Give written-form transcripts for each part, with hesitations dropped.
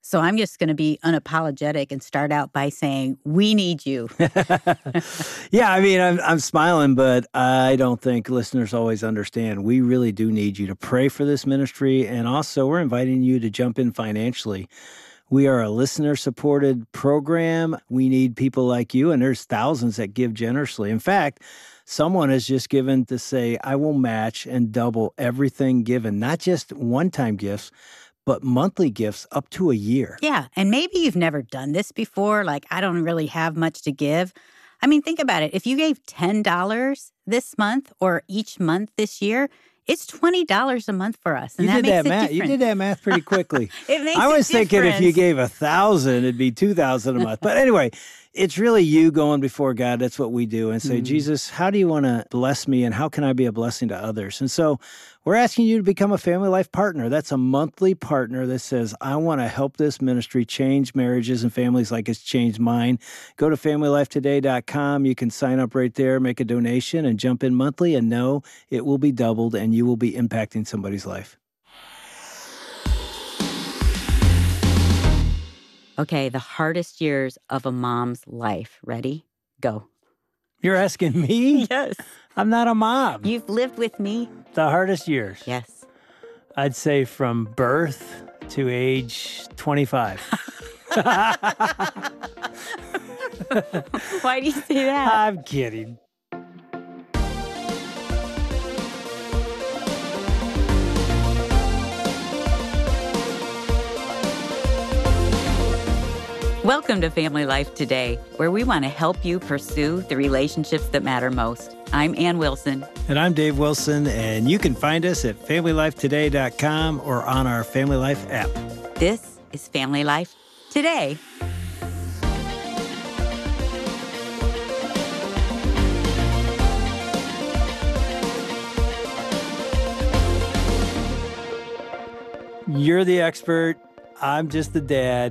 So I'm just going to be unapologetic and start out by saying, we need you. Yeah, I mean, I'm smiling, but I don't think listeners always understand. We really do need you to pray for this ministry. And also, we're inviting you to jump in financially. We are a listener-supported program. We need people like you, and there's thousands that give generously. In fact, someone has just given to say, I will match and double everything given, not just one-time gifts, but monthly gifts up to a year. Yeah. And maybe you've never done this before. Like, I don't really have much to give. I mean, think about it. If you gave $10 this month or each month this year, it's $20 a month for us. And You that did makes that it math. You different. did that math pretty quickly. It makes I was a thinking if you difference. gave 1,000, it'd be 2,000 a month. But anyway, it's really you going before God. That's what we do, and say, Jesus, how do you want to bless me, and how can I be a blessing to others? And so we're asking you to become a Family Life partner. That's a monthly partner that says, I want to help this ministry change marriages and families like it's changed mine. Go to familylifetoday.com. You can sign up right there, make a donation, and jump in monthly, and know it will be doubled, and you will be impacting somebody's life. Okay, the hardest years of a mom's life. Ready? Go. You're asking me? Yes. I'm not a mom. You've lived with me. The hardest years. Yes. I'd say from birth to age 25. Why do you say that? I'm kidding. Welcome to Family Life Today, where we want to help you pursue the relationships that matter most. I'm Ann Wilson. And I'm Dave Wilson, and you can find us at familylifetoday.com or on our Family Life app. This is Family Life Today. You're the expert. I'm just the dad.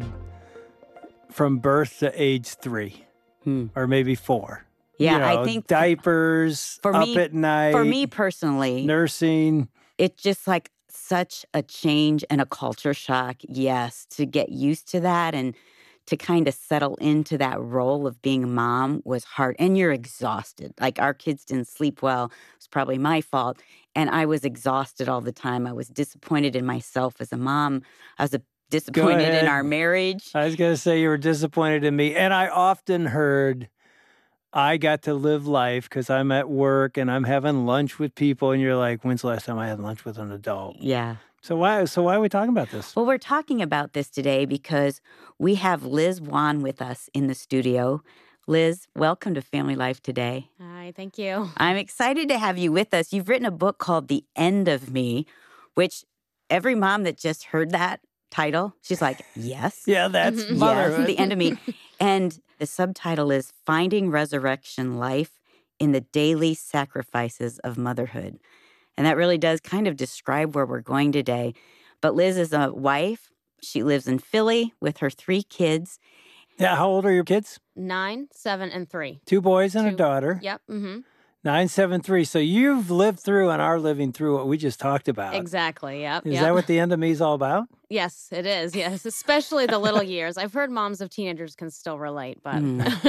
From birth to age 3 or maybe 4. Yeah, I think diapers, for up me, at night. For me personally, nursing. It's just like such a change and a culture shock. Yes, to get used to that and to kind of settle into that role of being a mom was hard. And you're exhausted. Like our kids didn't sleep well. It was probably my fault. And I was exhausted all the time. I was disappointed in myself as a mom. I was disappointed in our marriage. I was going to say you were disappointed in me. And I often heard I got to live life because I'm at work and I'm having lunch with people. And you're like, when's the last time I had lunch with an adult? Yeah. So why are we talking about this? Well, we're talking about this today because we have Liz Wan with us in the studio. Liz, welcome to Family Life Today. Hi, thank you. I'm excited to have you with us. You've written a book called The End of Me, which every mom that just heard that title, she's like, yes. Yeah, that's motherhood. Yes, The End of Me. And the subtitle is Finding Resurrection Life in the Daily Sacrifices of Motherhood. And that really does kind of describe where we're going today. But Liz is a wife. She lives in Philly with her 3 kids. Yeah, how old are your kids? 9, 7, and 3. 2 boys and a daughter. Yep. 9, 7, 3. So you've lived through and are living through what we just talked about. Exactly. Yep. Is that what The End of Me is all about? Yes, it is. Yes, especially the little years. I've heard moms of teenagers can still relate, but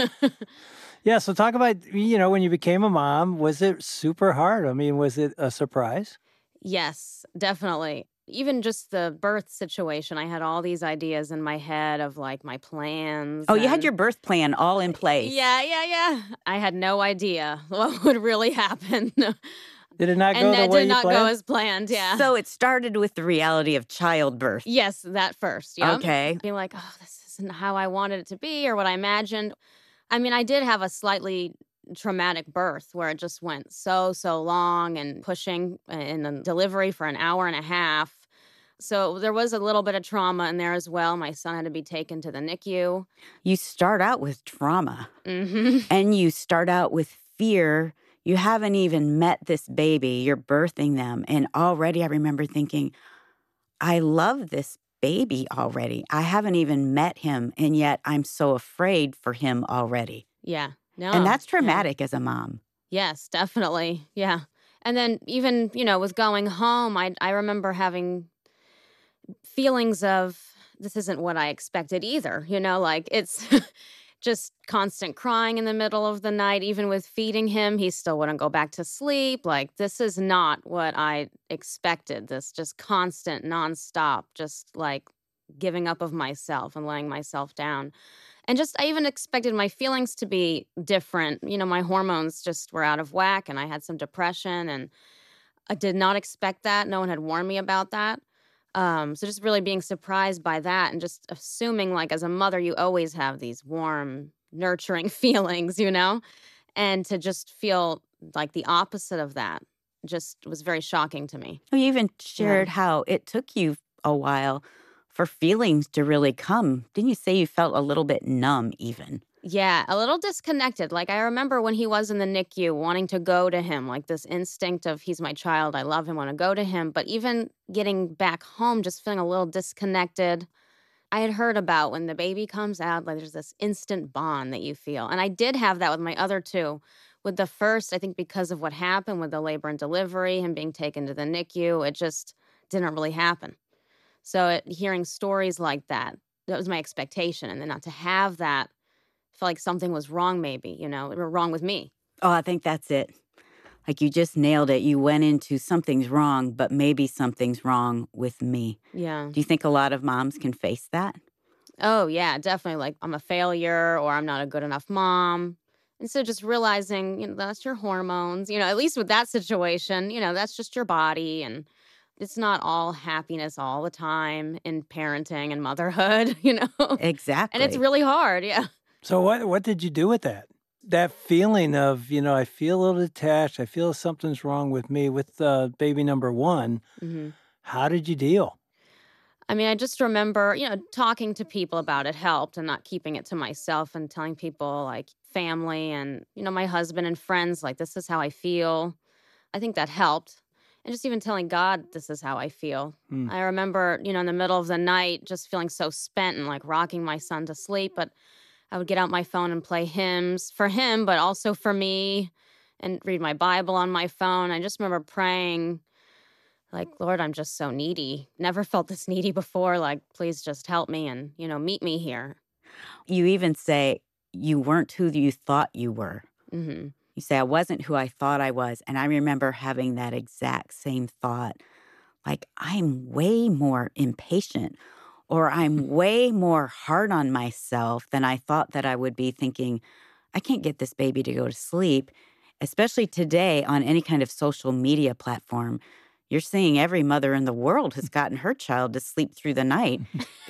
Yeah. So talk about, when you became a mom, was it super hard? I mean, was it a surprise? yes, definitely. Even just the birth situation, I had all these ideas in my head of like my plans. Oh, you had your birth plan all in place. Yeah. I had no idea what would really happen. Did it not go And the that way did you not planned? go as planned, yeah. So it started with the reality of childbirth. Yes, that first, yeah. Okay. Being like, oh, this isn't how I wanted it to be or what I imagined. I mean, I did have a slightly traumatic birth where it just went so long and pushing in the delivery for an hour and a half. So there was a little bit of trauma in there as well. My son had to be taken to the NICU. You start out with trauma Mm-hmm. and you start out with fear. You haven't even met this baby. You're birthing them. And already I remember thinking, I love this baby already. I haven't even met him. And yet I'm so afraid for him already. Yeah. No. And that's traumatic as a mom. Yes, definitely. Yeah. And then even, with going home, I remember having feelings of this isn't what I expected either. Like it's just constant crying in the middle of the night. Even with feeding him, he still wouldn't go back to sleep. Like, this is not what I expected. This just constant, nonstop, just like giving up of myself and laying myself down. And just, I even expected my feelings to be different. My hormones just were out of whack and I had some depression, and I did not expect that. No one had warned me about that. So just really being surprised by that and just assuming, like, as a mother, you always have these warm, nurturing feelings. And to just feel like the opposite of that just was very shocking to me. You even Yeah. shared how it took you a while for feelings to really come. Didn't you say you felt a little bit numb even? Yeah, a little disconnected. Like, I remember when he was in the NICU wanting to go to him, like this instinct of he's my child, I love him, want to go to him. But even getting back home, just feeling a little disconnected. I had heard about when the baby comes out, like there's this instant bond that you feel. And I did have that with my other two. With the first, I think because of what happened with the labor and delivery, him being taken to the NICU, it just didn't really happen. So hearing stories like that, that was my expectation. And then not to have that, felt like something was wrong, maybe, or wrong with me. Oh, I think that's it. Like you just nailed it. You went into something's wrong, but maybe something's wrong with me. Yeah. Do you think a lot of moms can face that? Oh, yeah, definitely. Like, I'm a failure or I'm not a good enough mom. And so just realizing, that's your hormones, at least with that situation, that's just your body. And it's not all happiness all the time in parenting and motherhood. And it's Exactly. really hard. Yeah. So what did you do with that? That feeling of, I feel a little detached. I feel something's wrong with me with baby number one. hmm How did you deal? I mean, I just remember, talking to people about it helped and not keeping it to myself and telling people, like, family and, my husband and friends, like, this is how I feel. I think that helped. And just even telling God, this is how I feel. Hmm. I remember, in the middle of the night, just feeling so spent and like rocking my son to sleep. But I would get out my phone and play hymns for him, but also for me, and read my Bible on my phone. I just remember praying, like, Lord, I'm just so needy. Never felt this needy before. Like, please just help me and, meet me here. You even say you weren't who you thought you were. hmm You say, I wasn't who I thought I was. And I remember having that exact same thought. Like, I'm way more impatient, or I'm way more hard on myself than I thought that I would be, thinking, I can't get this baby to go to sleep. Especially today on any kind of social media platform, you're seeing every mother in the world has gotten her child to sleep through the night,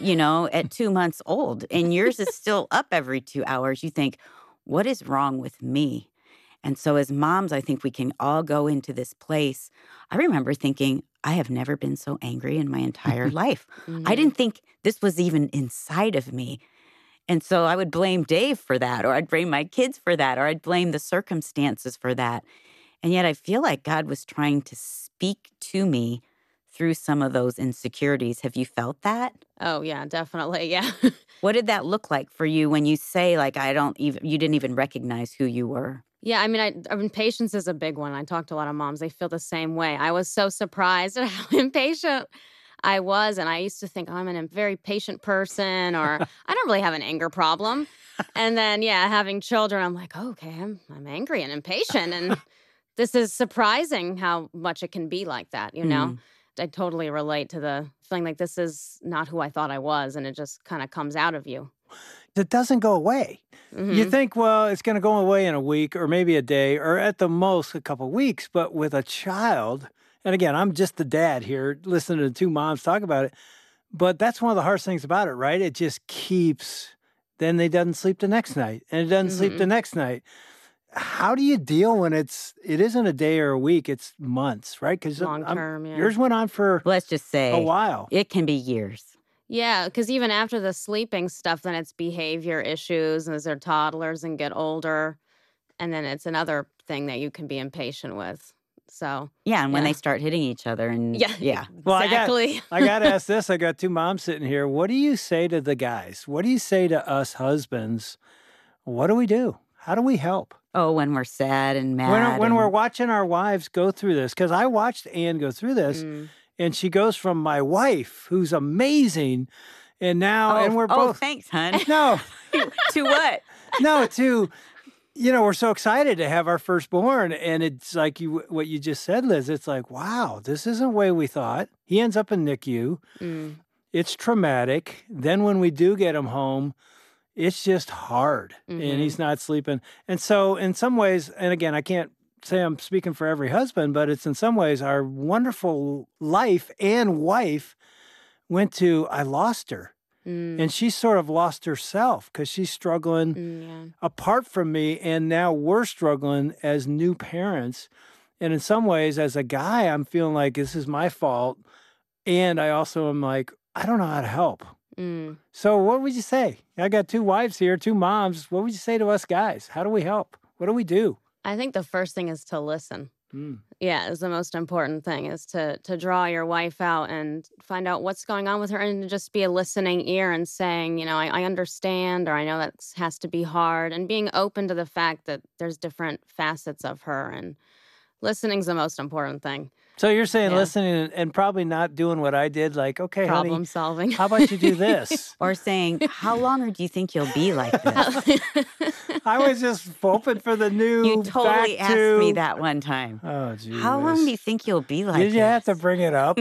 at 2 months old, and yours is still up every 2 hours. You think, what is wrong with me? And so, as moms, I think we can all go into this place. I remember thinking, I have never been so angry in my entire life. I hmm didn't think this was even inside of me. And so I would blame Dave for that, or I'd blame my kids for that, or I'd blame the circumstances for that. And yet I feel like God was trying to speak to me through some of those insecurities. Have you felt that? Oh, yeah, definitely. Yeah. What did that look like for you when you say, like, you didn't even recognize who you were? Yeah, I mean, patience is a big one. I talk to a lot of moms. They feel the same way. I was so surprised at how impatient I was. And I used to think, oh, I'm a very patient person, or I don't really have an anger problem. And then, yeah, having children, I'm like, oh, okay, I'm angry and impatient. And this is surprising how much it can be like that. Mm. I totally relate to the feeling like this is not who I thought I was. And it just kind of comes out of you. It doesn't go away. You hmm think, well, it's going to go away in a week or maybe a day or at the most a couple weeks. But with a child, and again, I'm just the dad here listening to two moms talk about it. But that's one of the hardest things about it, right? It just keeps, then they doesn't sleep the next night and it doesn't sleep the hmm next night. How do you deal when it isn't a day or a week, it's months, right? Because Long term, yeah. yours went on for Let's just a say while. it can be years. Yeah, because even after the sleeping stuff, then it's behavior issues and as they're toddlers and get older. And then it's another thing that you can be impatient with. So, Yeah, and when they yeah. start hitting each other, and Yeah, yeah. Well, exactly. I got to ask this. I got two moms sitting here. What do you say to the guys? What do you say to us husbands? What do we do? How do we help? Oh, when we're sad and When, mad when we're and watching our wives go through this, because I watched Ann go through this, Mm, and she goes from my wife, who's amazing, And now, and we're Oh, both, thanks, hon. no, To what? no, to, we're so excited to have our firstborn. And it's like what you just said, Liz. It's like, wow, this isn't the way we thought. He ends up in NICU. Mm. It's traumatic. Then when we do get him home, it's just hard and he's not sleeping. And so in some ways, and again, I can't say I'm speaking for every husband, but it's in some ways our wonderful life and wife went to, I lost her. And she sort of lost herself because she's struggling apart from me. And now we're struggling as new parents. And in some ways, as a guy, I'm feeling like this is my fault. And I also am like, I don't know how to help. So what would you say? I got 2 wives here, 2 moms. What would you say to us guys? How do we help? What do we do? I think the first thing is to listen. Yeah, is the most important thing, is to draw your wife out and find out what's going on with her, and to just be a listening ear and saying, I understand, or I know that has to be hard, and being open to the fact that there's different facets of her, and listening's the most important thing. So you're saying Yeah. listening and probably not doing what I did, like, okay, honey, Problem solving. how about you do this? Or saying, how longer do you think you'll be like this? I was just hoping for the new You totally back asked to... me that one time. Oh, geez. How long do you think you'll be like Did you have to this? bring it up?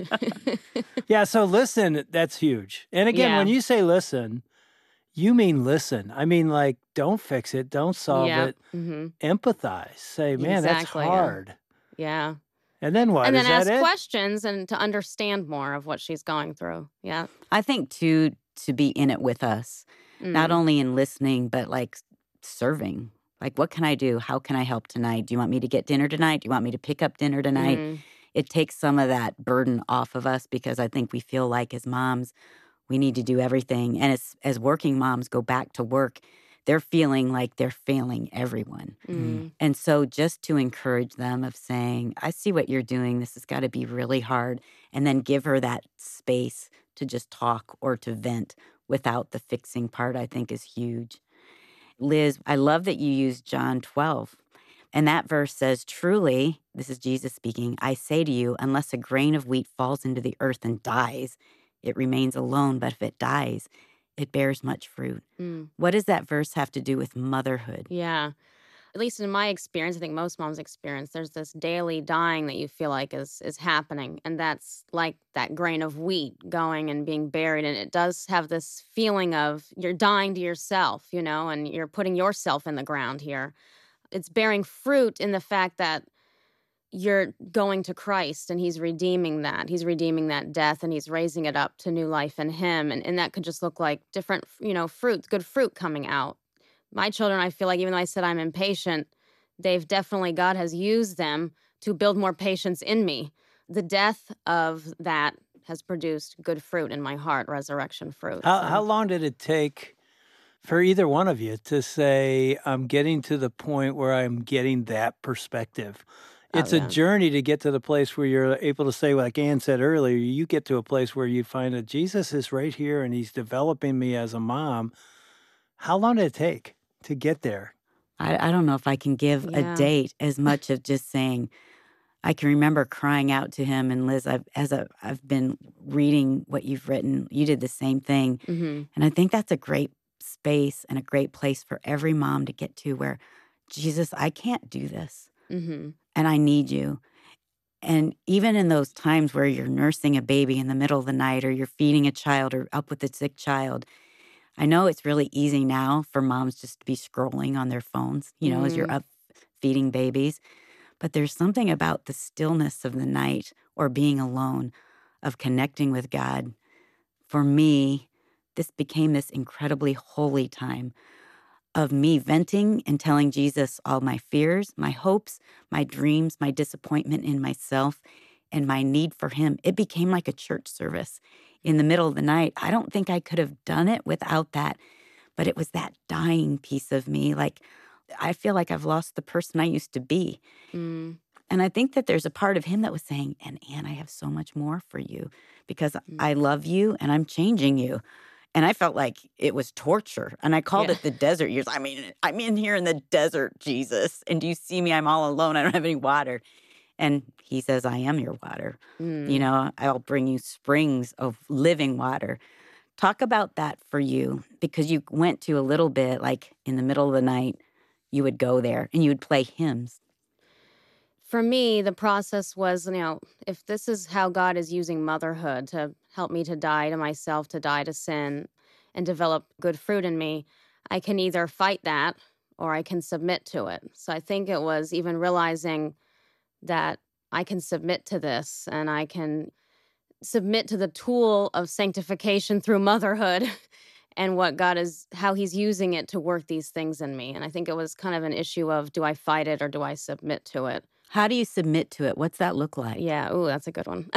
Yeah, so listen, that's huge. And again, Yeah. when you say listen, you mean listen. I mean, like, don't fix it, don't solve Yeah. it. Empathize. Say, man, Exactly, that's yeah. hard. Yeah. And then what? And Is then that ask it? questions and to understand more of what she's going through. Yeah. I think, too, to be in it with us, not only in listening, but like serving. Like, what can I do? How can I help tonight? Do you want me to get dinner tonight? Do you want me to pick up dinner tonight? It takes some of that burden off of us, because I think we feel like as moms, we need to do everything. And as working moms go back to work, they're feeling like they're failing everyone. And so just to encourage them of saying, I see what you're doing. This has got to be really hard. And then give her that space to just talk or to vent without the fixing part, I think is huge. Liz, I love that you used John 12. And that verse says, truly, this is Jesus speaking, I say to you, unless a grain of wheat falls into the earth and dies, it remains alone. But if it dies, it bears much fruit. What does that verse have to do with motherhood? Yeah. At least in my experience, I think most moms experience, there's this daily dying that you feel like is happening. And that's like that grain of wheat going and being buried. And it does have this feeling of you're dying to yourself, and you're putting yourself in the ground here. It's bearing fruit in the fact that you're going to Christ and he's redeeming that. He's redeeming that death and he's raising it up to new life in him. And that could just look like different, fruit, good fruit coming out. My children, I feel like, even though I said I'm impatient, God has used them to build more patience in me. The death of that has produced good fruit in my heart, resurrection fruit. How long did it take for either one of you to say, I'm getting to the point where I'm getting that perspective? It's a journey to get to the place where you're able to say, like Ann said earlier, you get to a place where you find that Jesus is right here and he's developing me as a mom. How long did it take to get there? I don't know if I can give a date as much of just saying, I can remember crying out to him. And Liz, I've been reading what you've written. You did the same thing. And I think that's a great space and a great place for every mom to get to, where, Jesus, I can't do this. And I need you. And even in those times where you're nursing a baby in the middle of the night, or you're feeding a child, or up with a sick child, I know it's really easy now for moms just to be scrolling on their phones, as you're up feeding babies. But there's something about the stillness of the night, or being alone, of connecting with God. For me, this became this incredibly holy time of me venting and telling Jesus all my fears, my hopes, my dreams, my disappointment in myself, and my need for him. It became like a church service in the middle of the night. I don't think I could have done it without that, but it was that dying piece of me. Like, I feel like I've lost the person I used to be. And I think that there's a part of him that was saying, and Ann, I have so much more for you, because I love you and I'm changing you. And I felt like it was torture. And I called it the desert years. I mean, I'm in here in the desert, Jesus. And do you see me? I'm all alone. I don't have any water. And he says, I am your water. I'll bring you springs of living water. Talk about that for you, because you went to a little bit like in the middle of the night, you would go there and you would play hymns. For me, the process was, if this is how God is using motherhood to help me to die to myself, to die to sin, and develop good fruit in me, I can either fight that or I can submit to it. So I think it was even realizing that I can submit to this and I can submit to the tool of sanctification through motherhood and what God is, how he's using it to work these things in me. And I think it was kind of an issue of, do I fight it or do I submit to it? How do you submit to it? What's that look like? Yeah. Ooh, that's a good one.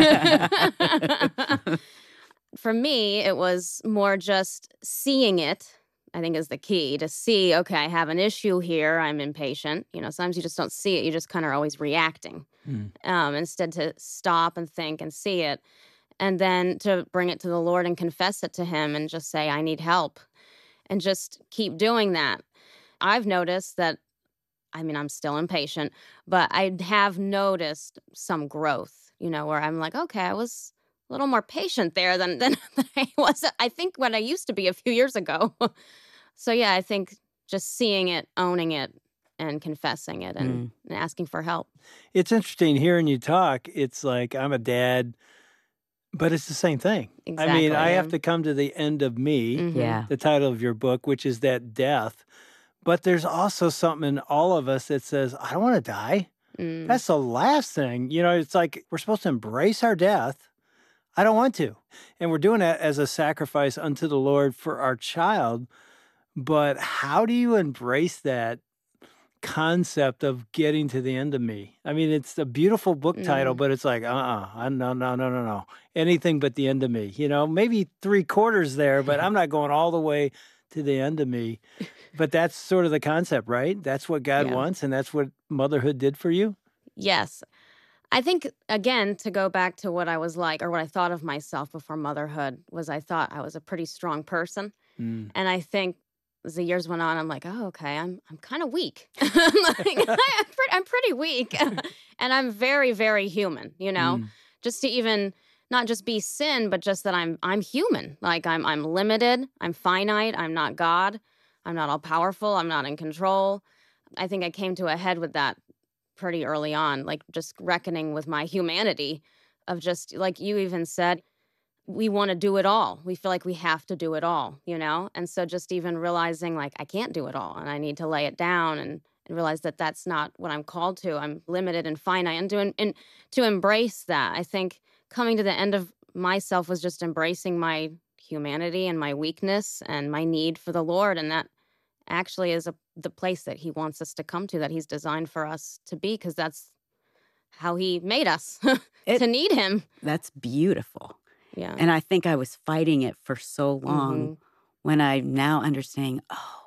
For me, it was more just seeing it, I think is the key to see, okay, I have an issue here. I'm impatient. Sometimes you just don't see it. You just kind of are always reacting. Instead to stop and think and see it. And then to bring it to the Lord and confess it to him and just say, I need help. And just keep doing that. I've noticed that, I'm still impatient, but I have noticed some growth, where I'm like, okay, I was a little more patient there than I was, I think, what I used to be a few years ago. So, yeah, I think just seeing it, owning it, and confessing it and asking for help. It's interesting hearing you talk. It's like I'm a dad, but it's the same thing. Exactly. I have to come to the end of me, Yeah. the title of your book, which is that death. But there's also something in all of us that says, I don't want to die. That's the last thing. It's like we're supposed to embrace our death. I don't want to. And we're doing that as a sacrifice unto the Lord for our child. But how do you embrace that concept of getting to the end of me? It's a beautiful book title, but it's like, no. Anything but the end of me. Maybe 3/4 there, but I'm not going all the way to the end of me. But that's sort of the concept, right? That's what God wants, and that's what motherhood did for you? Yes. I think, again, to go back to what I was like or what I thought of myself before motherhood was I thought I was a pretty strong person. And I think as the years went on, I'm like, oh, okay, I'm kind of weak. I'm pretty weak. And I'm very, very human, just to even not just be sin, but just that I'm human. Like I'm limited, I'm finite, I'm not God, I'm not all powerful, I'm not in control. I think I came to a head with that pretty early on, like just reckoning with my humanity of just like you even said, we want to do it all. We feel like we have to do it all, And so just even realizing like I can't do it all and I need to lay it down and realize that that's not what I'm called to. I'm limited and finite and to embrace that. I think coming to the end of myself was just embracing my humanity and my weakness and my need for the Lord. And that actually is the place that he wants us to come to, that he's designed for us to be, because that's how he made us to need him. That's beautiful. Yeah. And I think I was fighting it for so long when I'm now understanding,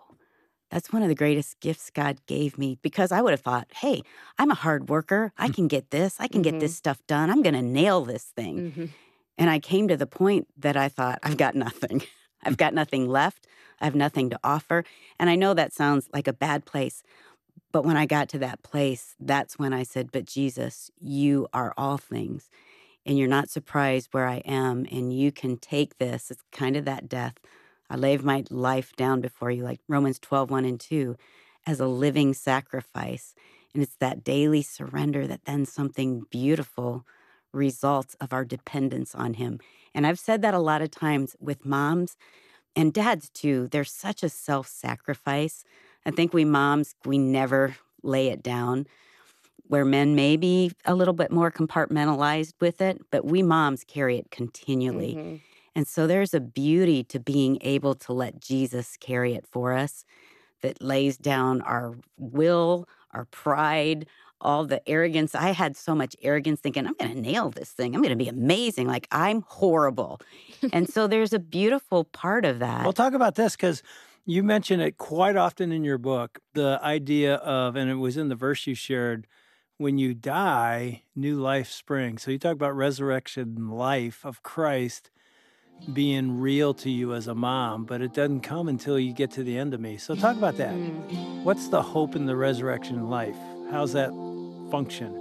that's one of the greatest gifts God gave me, because I would have thought, hey, I'm a hard worker. I can get this. I can get this stuff done. I'm going to nail this thing. And I came to the point that I thought, I've got nothing. I've got nothing left. I have nothing to offer. And I know that sounds like a bad place. But when I got to that place, that's when I said, but Jesus, you are all things. And you're not surprised where I am. And you can take this. It's kind of that death. I laid my life down before you, like Romans 12:1 and 2, as a living sacrifice. And it's that daily surrender that then something beautiful results of our dependence on him. And I've said that a lot of times with moms and dads too. There's such a self-sacrifice. I think we moms, we never lay it down, where men may be a little bit more compartmentalized with it, but we moms carry it continually. And so there's a beauty to being able to let Jesus carry it for us, that lays down our will, our pride, all the arrogance. I had so much arrogance thinking, I'm going to nail this thing. I'm going to be amazing. Like, I'm horrible. And so there's a beautiful part of that. Well, talk about this, because you mention it quite often in your book, the idea of, and it was in the verse you shared, when you die, new life springs. So you talk about resurrection life of Christ being real to you as a mom, but it doesn't come until you get to the end of me. So talk about that. What's the hope in the resurrection life? How's that function?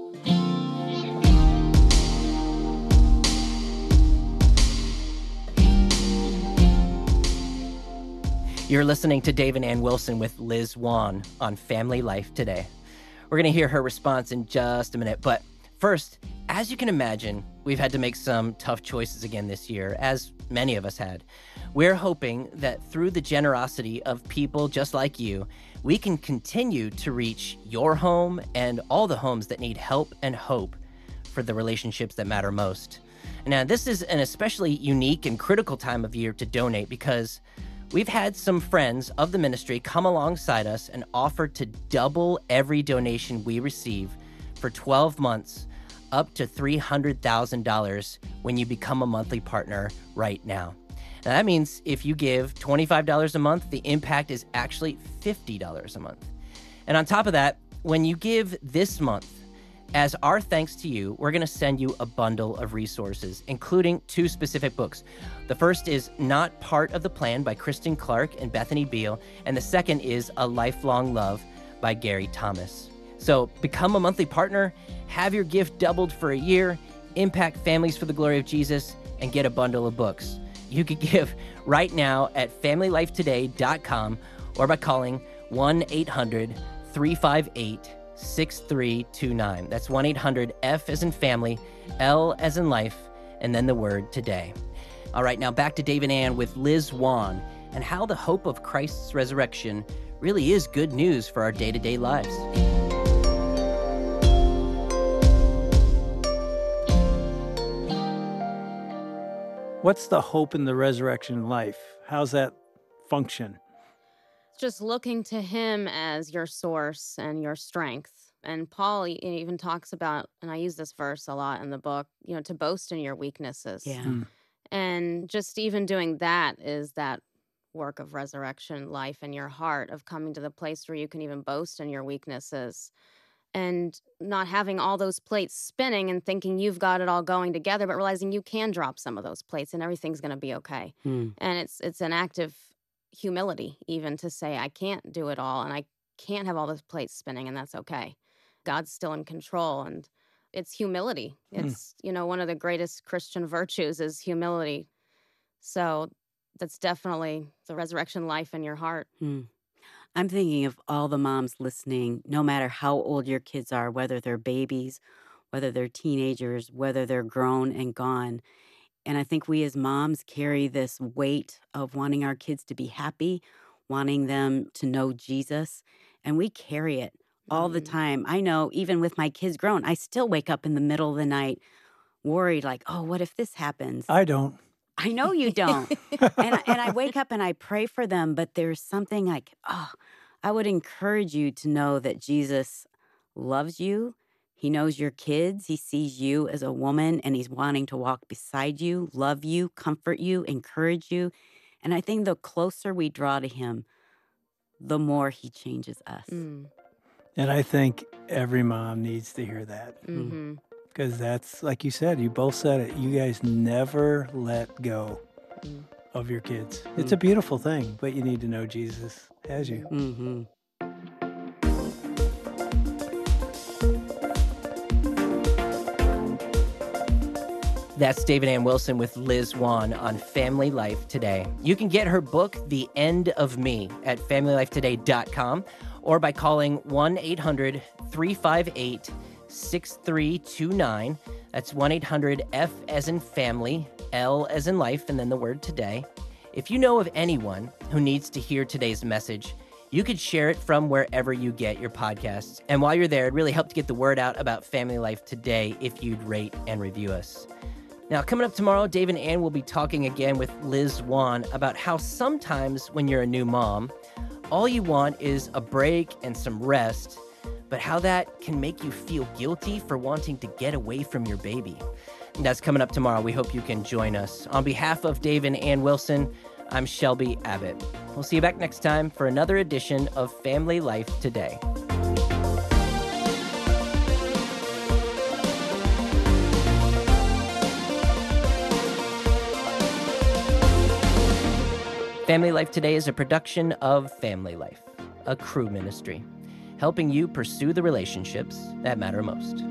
You're listening to Dave and Ann Wilson with Liz Wan on Family Life Today. We're going to hear her response in just a minute, but first, as you can imagine, we've had to make some tough choices again this year, as many of us had. We're hoping that through the generosity of people just like you, we can continue to reach your home and all the homes that need help and hope for the relationships that matter most. Now, this is an especially unique and critical time of year to donate because we've had some friends of the ministry come alongside us and offer to double every donation we receive for 12 months, up to $300,000 when you become a monthly partner right now. Now, that means if you give $25 a month, the impact is actually $50 a month. And on top of that, when you give this month, as our thanks to you, we're going to send you a bundle of resources, including 2 specific books. The first is Not Part of the Plan by Kristen Clark and Bethany Beal, and the second is A Lifelong Love by Gary Thomas. So become a monthly partner, have your gift doubled for a year, impact families for the glory of Jesus, and get a bundle of books. You could give right now at FamilyLifeToday.com or by calling 1-800-358-6329. That's 1-800-F as in family, L as in life, and then the word today. All right, now back to Dave and Ann with Liz Wan and how the hope of Christ's resurrection really is good news for our day-to-day lives. What's the hope in the resurrection life? How's that function? Just looking to him as your source and your strength. And Paul even talks about, and I use this verse a lot in the book, to boast in your weaknesses. Yeah. And just even doing that is that work of resurrection life in your heart, of coming to the place where you can even boast in your weaknesses and not having all those plates spinning and thinking you've got it all going together, but realizing you can drop some of those plates and everything's going to be okay. And it's an act of humility even to say, I can't do it all and I can't have all those plates spinning, and that's okay. God's still in control, and it's humility. It's, one of the greatest Christian virtues is humility. So that's definitely the resurrection life in your heart. I'm thinking of all the moms listening, no matter how old your kids are, whether they're babies, whether they're teenagers, whether they're grown and gone. And I think we as moms carry this weight of wanting our kids to be happy, wanting them to know Jesus, and we carry it all the time. I know even with my kids grown, I still wake up in the middle of the night worried like, oh, what if this happens? I don't. I know you don't. and I wake up and I pray for them, but there's something like, I would encourage you to know that Jesus loves you. He knows your kids. He sees you as a woman, and he's wanting to walk beside you, love you, comfort you, encourage you. And I think the closer we draw to him, the more he changes us. And I think every mom needs to hear that. Because that's, like you said, you both said it, you guys never let go of your kids. It's a beautiful thing, but you need to know Jesus has you. That's Dave and Ann Wilson with Liz Wan on Family Life Today. You can get her book, The End of Me, at FamilyLifeToday.com or by calling 1-800-358-6329. That's 1-800-F as in family, L as in life, and then the word today. If you know of anyone who needs to hear today's message, you could share it from wherever you get your podcasts. And while you're there, it'd really help to get the word out about Family Life Today if you'd rate and review us. Now, coming up tomorrow, Dave and Ann will be talking again with Liz Wan about how sometimes when you're a new mom, all you want is a break and some rest, but how that can make you feel guilty for wanting to get away from your baby. And that's coming up tomorrow. We hope you can join us. On behalf of Dave and Ann Wilson, I'm Shelby Abbott. We'll see you back next time for another edition of Family Life Today. Family Life Today is a production of Family Life, a Cru ministry, helping you pursue the relationships that matter most.